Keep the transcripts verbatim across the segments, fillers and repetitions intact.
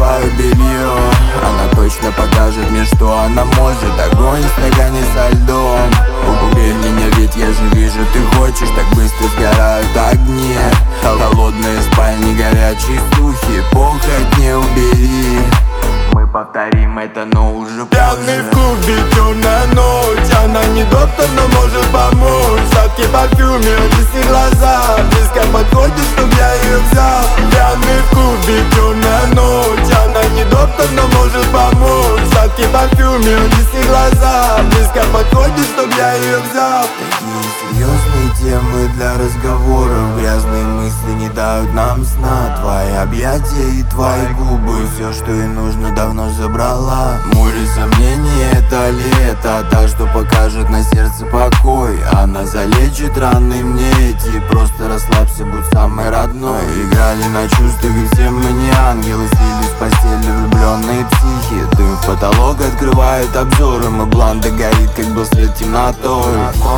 надеваю белье. Она точно покажет мне, что она может. Огонь в стакане со льдом. Убей меня, ведь я же вижу, ты хочешь. Так быстро сгорают огни. Холодные спальни, горячие слухи. Похоть не убери. Мы повторим это, но уже Пьяный позже. в клубе, темная ночь. Она не доктор, но может помочь. Сладкий парфюм, ее лисьи глаза. Близко подходит, чтоб я ее взял. Пьяный в клубе, темная ночь. Она не доктор, но может помочь. Сладкий парфюм, ее лисьи глаза. Близко подходит, чтоб я ее взял. Такие серьезные темы для разговоров. Грязные мысли не дают нам сна. Твои объятия и твои губы. Все, что ей нужно, давно забрала. Море сомнений, это лето. Та, что покажет на сердце покой. Она залечит раны мне эти. Просто расслабься, будь самой родной. Играли на чувствах, и все мы не ангелы. Слились в постели влюбленные психи. Дым в потолок открывает обзоры. Мы бланды горит, как был свет темнотой.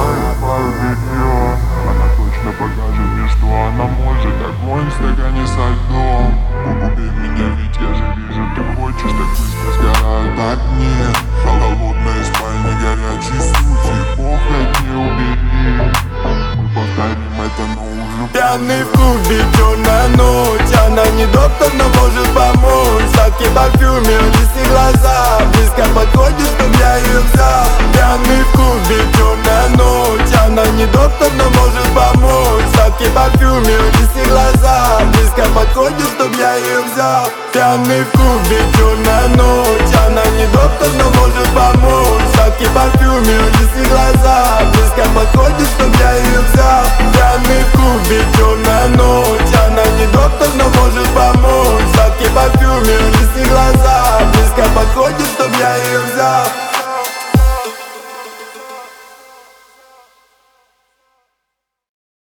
Она точно покажет мне, что она может. Огонь в стакане со льдом. Убей меня, ведь я же вижу, ты хочешь. Так быстро сгорают огни. Холодные спальни, горячие слухи. Похоть не убери. Мы повторим это, но уже Пьяный в клубе, темная ночь. Она не доктор, но может помочь. Сладкий парфюм, ее лисьи глаза. Близко подходит, чтоб я ее взял. Пьяный в клубе, темная ночь. Она не доктор, но может помочь. Сладкий парфюм, ее лисьи глаза. Близко подходит, чтоб я ее взял. Пьяный в клубе.